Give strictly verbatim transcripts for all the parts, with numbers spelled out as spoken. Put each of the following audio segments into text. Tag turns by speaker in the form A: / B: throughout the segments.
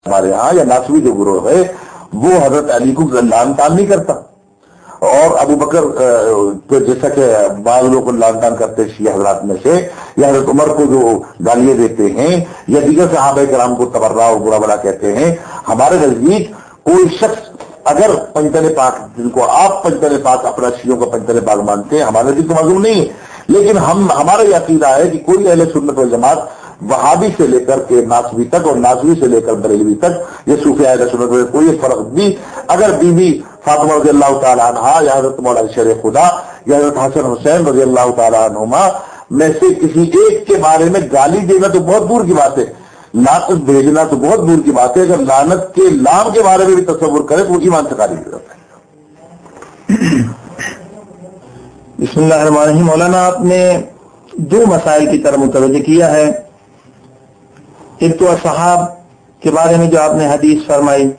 A: ہمارے ہاں یا ناصری جو گروہ ہے وہ حضرت علی کو لعن طعن نہیں کرتا، اور ابو بکر تو جیسا کہ بعض لوگ کو لعن طعن کرتے شیعہ حضرات میں سے، یا حضرت عمر کو جو گالیاں دیتے ہیں، یا دیگر صحابہ کرام کو تبرہ اور برا بلا کہتے ہیں، ہمارے نزدیک کوئی شخص اگر پنجتن پاک، جن کو آپ پنجتن پاک اپنا شیعوں کا پنجتن پاک مانتے ہیں، ہمارے نزدیک تو معلوم نہیں ہے، لیکن ہم ہمارا یہ عقیدہ ہے کہ کوئی اہل سنت والجماعت وہابی سے لے کر کے ناصری تک اور ناصری سے لے کر بریلوی تک، یہ صوفی اہل سنت میں کوئی فرق نہیں، اگر بی بی فاطمہ رضی اللہ تعالی عنہا یا حضرت مولانا شیر خدا یا حضرت حسن حسین رضی اللہ تعالی عنہما میں سے کسی ایک کے بارے میں گالی دینا تو بہت دور کی بات ہے، لعنت بھیجنا تو بہت دور کی بات ہے، اگر لعنت کے لام کے بارے میں بھی تصور کرے تو وہ ایمان سے خالی ہو جاتا ہے۔
B: بسم اللہ الرحمن الرحیم۔ مولانا آپ نے دو مسائل کی طرف متوجہ کیا ہے، ایک تو اصحاب کے بارے میں جو آپ نے حدیث فرمائی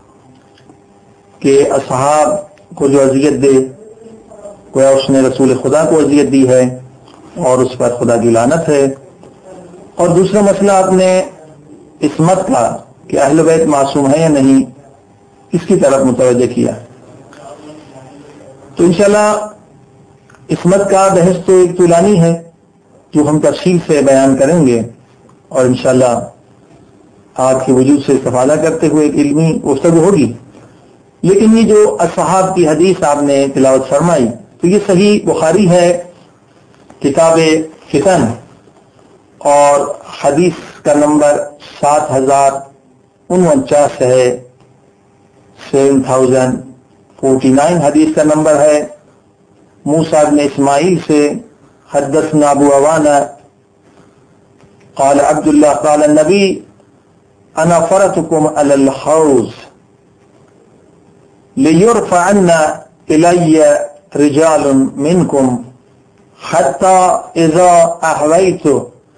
B: کہ اصحاب کو جو اذیت دے گویا اس نے رسول خدا کو اذیت دی ہے اور اس پر خدا کی لعنت ہے، اور دوسرا مسئلہ آپ نے عصمت کا کہ اہل بیت معصوم ہے یا نہیں اس کی طرف متوجہ کیا۔ تو انشاءاللہ عصمت کا بحث تو ایک طولانی ہے جو ہم تفصیل سے بیان کریں گے، اور انشاءاللہ آپ کے وجود سے استفادہ کرتے ہوئے ایک علمی گفتگو ہوگی، لیکن یہ جو اصحاب کی حدیث آپ نے تلاوت فرمائی تو یہ صحیح بخاری ہے کتاب فتن، اور حدیث کا نمبر سات ہزار انچاس ہے، سیون تھاؤزینڈ فورٹی نائن حدیث کا نمبر ہے۔ موسیٰ بن اسماعیل سے حدثنا ابو عوانہ قال عبداللہ قال النبی انا فرتکم علی الحوض لیرفعن الی رجال منکم حتی اذا احویت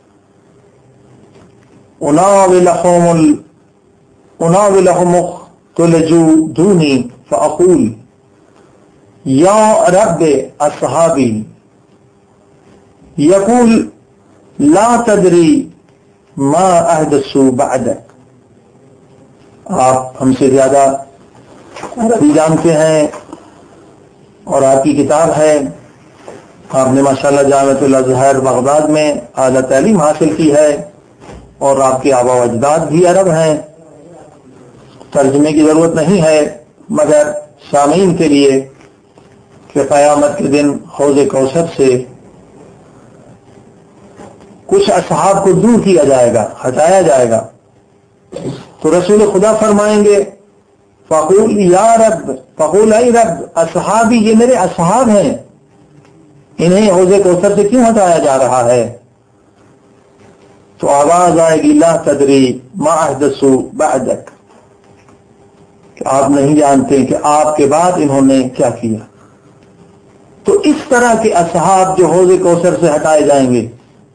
B: اناولهم اناولهم اختلجوا دونی فاقول یا رب اصحابی یقول لا تدری ما احدثوا بعدک۔ آپ ہم سے زیادہ عربی جانتے ہیں اور آپ کی کتاب ہے، آپ نے ماشاءاللہ جامعۃ الازہر بغداد میں اعلیٰ تعلیم حاصل کی ہے، اور آپ کے آبا و اجداد بھی عرب ہیں، ترجمے کی ضرورت نہیں ہے، مگر سامعین کے لیے کہ قیامت کے دن حوض کوثر سے کچھ اصحاب کو دور کیا جائے گا، ہٹایا جائے گا، تو رسول خدا فرمائیں گے فقول یا رب، فقول اے رب اصحابی، یہ میرے اصحاب ہیں، انہیں حوض کوثر سے کیوں ہٹایا جا رہا ہے؟ تو آواز آئے گی لا تدری ما احدثوا بعدک، کہ آپ نہیں جانتے کہ آپ کے بعد انہوں نے کیا کیا۔ تو اس طرح کے اصحاب جو حوض کوثر سے ہٹائے جائیں گے،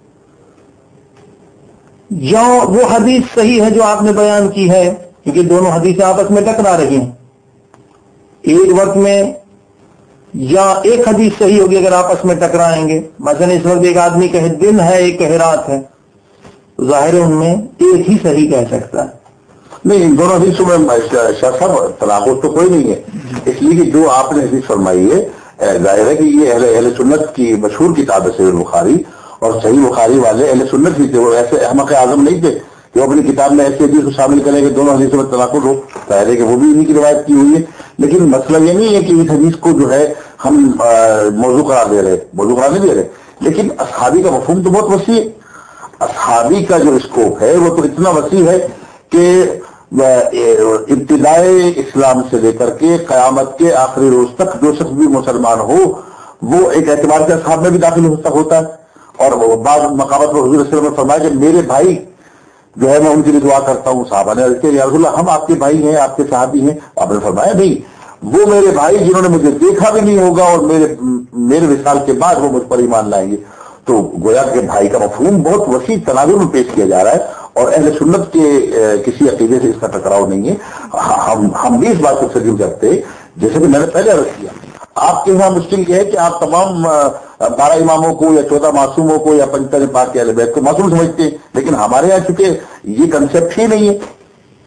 B: جو وہ حدیث صحیح ہے جو آپ نے بیان کی ہے، کیونکہ دونوں حدیثیں آپس میں ٹکرا رہی ہیں ایک وقت میں، یا ایک حدیث صحیح ہوگی اگر آپس میں ٹکرائیں گے، مثلا اس وقت ایک آدمی کہے دن ہے ایک کہے رات ہے، ظاہر ان میں ایک ہی صحیح کہہ سکتا ہے۔
A: نہیں، ان دونوں حدیثوں میں شاہ صاحب تناقض تو کوئی نہیں ہے، اس لیے کہ جو آپ نے حدیث فرمائی ہے ظاہر ہے کہ یہ اہل اہل سنت کی مشہور کتاب ہے صحیح بخاری، اور صحیح بخاری والے اہل سنت ہی تھے، وہ ایسے احمق اعظم نہیں تھے کہ وہ اپنی کتاب میں ایسی حدیث کو شامل کریں کہ دونوں حدیثوں میں تناقض ہو، ظاہر ہے کہ وہ بھی انہیں کی روایت کی ہوئی ہے، لیکن مسئلہ یہ نہیں ہے کہ اس حدیث کو جو ہے ہم موضوع قرار دے رہے موضوع قرار نہیں دے رہے، لیکن اصحابی کا مفہوم تو بہت وسیع ہے، اصحابی کا جو اسکوپ ہے وہ تو اتنا وسیع ہے کہ ابتدائے اسلام سے لے کر کے قیامت کے آخری روز تک جو شخص بھی مسلمان ہو وہ ایک اعتبار کے اصحاب میں بھی داخل ہوتا ہے، اور بعض مقامات پر حضور صلی اللہ علیہ وسلم نے فرمایا کہ میرے بھائی جو ہے میں ان کے لیے دعا کرتا ہوں، صحابہ نے کہ یا رسول اللہ ہم آپ کے بھائی ہیں، آپ کے صحابی ہیں، آپ نے فرمایا نہیں، وہ میرے بھائی جنہوں نے مجھے دیکھا بھی نہیں ہوگا اور میرے میرے وصال کے بعد وہ مجھ پر ایمان لائیں گے۔ تو گویا کہ بھائی کا مفہوم بہت وسیع تناظر میں پیش کیا جا رہا ہے، اور اہل سنت کے کسی عقیدے سے اس کا ٹکراؤ نہیں ہے، ہم ہم بھی اس بات کو تسلیم کرتے ہیں، جیسے کہ میں نے پہلے عرض کیا، آپ کے یہاں مشکل یہ ہے کہ آپ تمام بارہ اماموں کو یا چودہ معصوموں کو یا پنجتن پاک کے اہل بیت کو معصوم سمجھتے ہیں، لیکن ہمارے یہاں چونکہ یہ کنسیپٹ ہی نہیں ہے،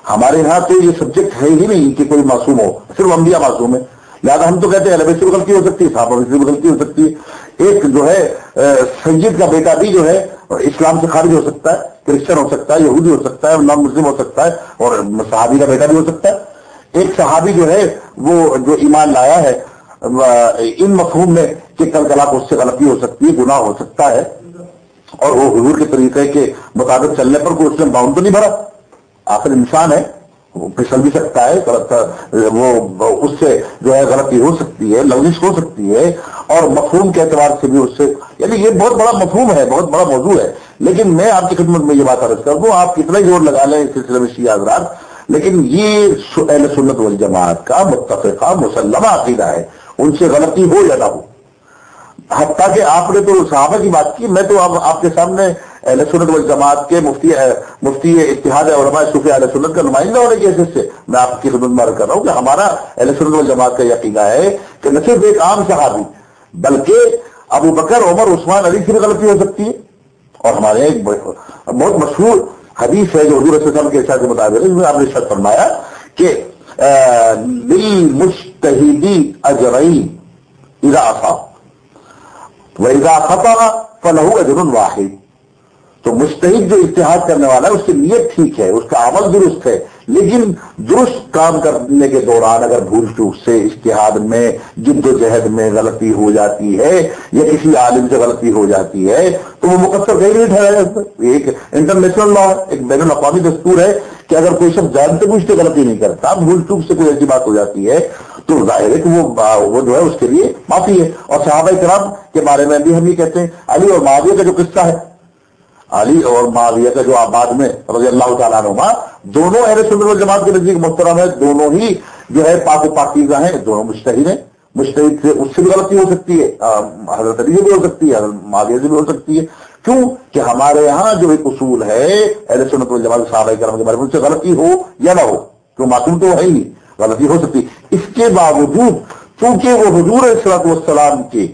A: ہمارے یہاں تو یہ سبجیکٹ ہے ہی نہیں کہ کوئی معصوم ہو، صرف انبیاء معصوم ہے، لہٰذا ہم تو کہتے ہیں اہل بیت سے بھی غلطی ہو سکتی ہے، صحابہ سے بھی غلطی ہو سکتی ہے، ایک جو ہے سید کا بیٹا بھی جو ہے اسلام سے خارج ہو سکتا ہے، کرسچن ہو سکتا ہے، یہودی ہو سکتا ہے، نان مسلم ہو سکتا ہے، اور صحابی کا بیٹا بھی ہو سکتا ہے۔ ایک صحابی جو ہے وہ جو ایمان لایا ہے ان مفہوم میں کہ کل کلا کو اس سے غلطی ہو سکتی ہے، گناہ ہو سکتا ہے، اور وہ حضور کے طریقے کے مطابق چلنے پر کوئی اس نے باؤنڈ تو نہیں بھرا، آخر انسان ہے، وہ پھسل بھی سکتا ہے، وہ اس سے جو ہے غلطی ہو سکتی ہے، لغزش ہو سکتی ہے، اور مفہوم کے اعتبار سے بھی اس سے، یعنی یہ بہت بڑا مفہوم ہے، بہت بڑا موضوع ہے، لیکن میں آپ کی خدمت میں یہ بات عرض کر دوں، آپ کتنا ہی زور لگا لیں اس سلسلے میں شیعہ حضرات، لیکن یہ اہل سنت والجماعت کا متفقہ مسلمہ عقیدہ ہے، ان سے غلطی ہو یا نہ ہو۔ حتیٰ کہ آپ نے تو صحابہ کی بات کی، میں تو اب آپ کے سامنے اہل سنت والجماعت کے مفتی مفتی اتحاد علماء صوفیہ اہل سنت کا نمائندہ ہونے کی حیثیت سے میں آپ کی خدمت میں عرض کر رہا ہوں کہ ہمارا اہل سنت والجماعت کا یہ عقیدہ ہے کہ نہ صرف ایک عام صحابی بلکہ ابو بکر، عمر، عثمان، علی سے بھی غلطی ہو سکتی ہے، اور ہمارے ایک بہت مشہور حدیث ہے جو حضور صلی اللہ علیہ وسلم کے ارشاد کے مطابق ہے، جس میں آپ نے ارشاد فرمایا کہ للمجتہدی اجرین اذا اصاب وَإِذَا خَطَأَ فَلَهُ أَجْرٌ وَاحِدٌ۔ تو مجتہد جو اجتہاد کرنے والا ہے اس کی نیت ٹھیک ہے، اس کا عمل درست ہے، لیکن درست کام کرنے کے دوران اگر بھول چوک سے اجتہاد میں جد و جہد میں غلطی ہو جاتی ہے یا کسی عالم سے غلطی ہو جاتی ہے تو وہ مقصر کہیں نہیں ٹھہرایا جاتا۔ ایک انٹرنیشنل لا ہے، ایک بین الاقوامی دستور ہے کہ اگر کوئی شخص جانتے بوجھتے غلطی نہیں کرتا، بھول چوک سے کوئی ایسی بات ہو جاتی ہے تو ظاہر ہے کہ وہ وہ جو ہے اس کے لیے معافی ہے۔ اور صحابہ کرام کے بارے میں بھی ہم یہ کہتے ہیں، علی اور معاویہ کا جو قصہ ہے، علی اور معاویہ کا جو آباد میں رضی اللہ تعالیٰ عنہما، دونوں اہل سنت والجماعت کے نزدیک محترم ہے، دونوں ہی جو ہے پاک و پاکیزہ ہیں، دونوں مجتہد ہیں، مجتہد سے اس سے بھی غلطی ہو سکتی ہے، حضرت علی سے بھی ہو سکتی ہے، حضرت معاویہ سے بھی ہو سکتی ہے، کیوں کہ ہمارے یہاں جو ایک اصول ہے اہل سنت والجماعت صحابہ کرام کے بارے میں ان سے غلطی ہو یا نہ ہو، کیوں معصوم تو ہے ہی نہیں، غلطی ہو سکتی۔ اس کے باوجود چونکہ وہ حضور علیہ الصلوۃ والسلام کے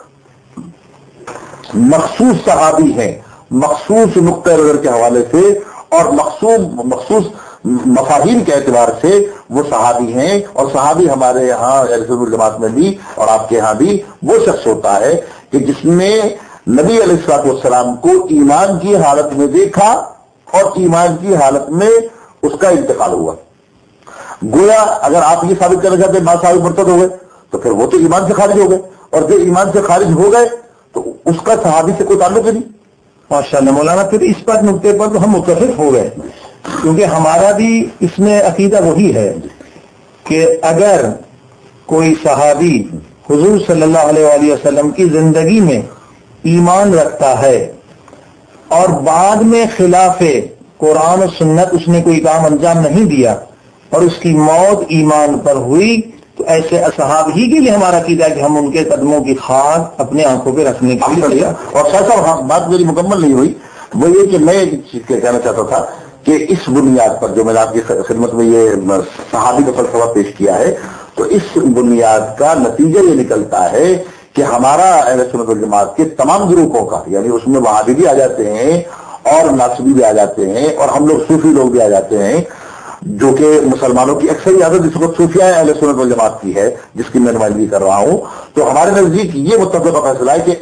A: مخصوص صحابی ہیں، مخصوص نقطۂ نظر کے حوالے سے اور مخصوص مخصوص مفاہیم کے اعتبار سے وہ صحابی ہیں، اور صحابی ہمارے یہاں اہل سنت والجماعت میں بھی اور آپ کے یہاں بھی وہ شخص ہوتا ہے کہ جس نے نبی علیہ الصلوۃ والسلام کو ایمان کی حالت میں دیکھا اور ایمان کی حالت میں اس کا انتقال ہوا۔ گویا اگر آپ یہ ثابت کرنا چاہتے ہیں بعض صحابی مرتد ہو گئے تو پھر وہ تو ایمان سے خارج ہو گئے، اور جو ایمان سے خارج ہو گئے تو اس کا صحابی سے کوئی تعلق ہی نہیں۔
B: ماشاءاللہ مولانا، پھر اس پر نقطے پر تو ہم متفق ہو گئے، کیونکہ ہمارا بھی اس میں عقیدہ وہی ہے کہ اگر کوئی صحابی حضور صلی اللہ علیہ وآلہ وسلم کی زندگی میں ایمان رکھتا ہے اور بعد میں خلاف قرآن و سنت اس نے کوئی کام انجام نہیں دیا اور اس کی موت ایمان پر ہوئی، تو ایسے اصحاب ہی کے لیے ہمارا عقیدہ ہے کہ ہم ان کے قدموں کی خاک اپنے آنکھوں پہ رکھنے کے لیے۔
A: اور سر صاحب بات میری مکمل نہیں ہوئی، وہ یہ کہ میں ایک چیز کہنا چاہتا تھا کہ اس بنیاد پر جو میں نے آپ کی خدمت میں یہ صحابی کا فلسفہ پیش کیا ہے، تو اس بنیاد کا نتیجہ یہ نکلتا ہے کہ ہمارا اہل سنت والجماعت کے تمام گروپوں کا، یعنی اس میں وہابی بھی آ جاتے ہیں اور ناصبی بھی آ جاتے ہیں اور ہم لوگ صوفی لوگ بھی آ جاتے ہیں، جو کہ مسلمانوں کی اکثر عادت اس وقت صوفیہ اہل سنت والجماعت کی ہے جس کی میں نمائندگی کر رہا ہوں، تو ہمارے نزدیک یہ متفقہ فیصلہ ہے کہ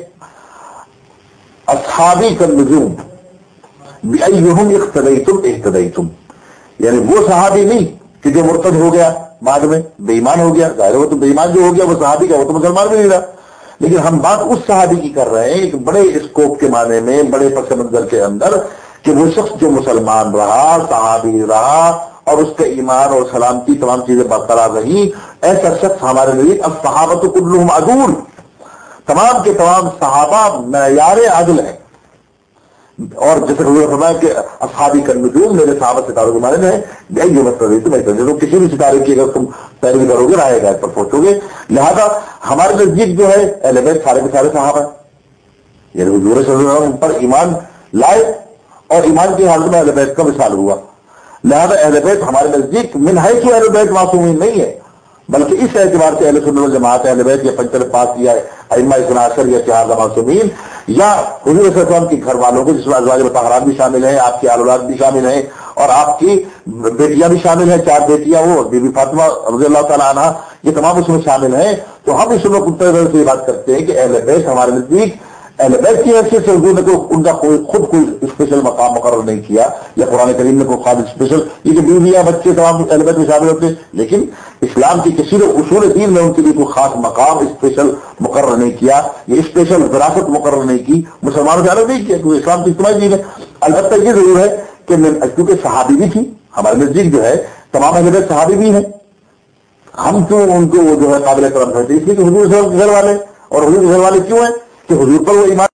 A: اصحابی کالنجوم بأیہم اقتدیتم اہتدیتم، یعنی وہ صحابی نہیں کہ جو مرتد ہو گیا بعد میں بے ایمان ہو گیا، ظاہر وہ تو بے ایمان جو ہو گیا وہ صحابی کا، وہ تو مسلمان بھی نہیں رہا، لیکن ہم بات اس صحابی کی کر رہے ہیں ایک بڑے اسکوپ کے معنی میں، بڑے پس منظر کے اندر، کہ وہ شخص جو مسلمان رہا، صحابی رہا اور اس کے ایمان اور سلامتی تمام چیزیں برقرار رہی، ایسا شخص ہمارے لیے الصحابۃ کلھم عدول، تمام کے تمام صحابہ معیار عدل ہیں، اور جیسے حضور نے فرمایا کہ اصحابی کالنجوم، میرے صحابہ ستاروں کے معنی میں ہے بھائی جو مطلب تم ایسا جو کسی بھی ستارے کی اگر تم پیروی کرو گے راہ گائے پر پہنچو گے، لہذا ہمارے نزدیک جو ہے اہل بیت سارے کے سارے صحابہ ہیں، یعنی حضور صلی اللہ علیہ وسلم پر ایمان لائے اور ایمان کی حالت میں اہل بیت کا وصال ہوا، لہذا اہل بیت ہمارے نزدیک من حیث اہل بیت معصومین نہیں ہے، بلکہ اس اعتبار سے اہل سنت والجماعت اہل بیت یا پنجر پاک یا ائمہ اثنا عشر یا چہار معصومین یا حضور صلی اللہ علیہ وسلم کے گھر والوں کو جس میں ازواج مطہرات بھی شامل ہیں، آپ کی اولاد بھی شامل ہیں اور آپ کی بیٹیاں بھی شامل ہیں، چار بیٹیاں، وہ بی بی فاطمہ رضی اللہ تعالیٰ عنہ، یہ تمام اس میں شامل ہیں. تو ہم اس میں کتنے سے یہ بات کرتے ہیں کہ اہل بیت ہمارے نزدیک اہل بیت کی حیثیت سے حضور نے کوئی ان کا کوئی خود کوئی اسپیشل مقام مقرر نہیں کیا، یا قرآن کریم میں کوئی خاص اسپیشل، یہ کہ بیویاں بچے تمام اہل بیت میں شامل ہوتے ہیں، لیکن اسلام کی کسی نے اصول دین میں ان کے لیے کوئی خاص مقام اسپیشل مقرر نہیں کیا، یہ اسپیشل وراثت مقرر نہیں کی، مسلمانوں سے الگ نہیں کیا، کیونکہ اسلام کی اجتماعی دین ہے. البتہ یہ ضرور ہے کہ کیونکہ صحابی بھی تھی ہمارے نزدیک جو ہے تمام اہل بیت صحابی بھی ہیں، ہم کیوں ان کو وہ جو ہے قابل کرم سمجھتے ہیں؟ اس لیے کہ حضور صلی اللہ علیہ وسلم کے گھر والے، اور حضور کے گھر والے کیوں ہیں کہ حضور پر وہ ایمان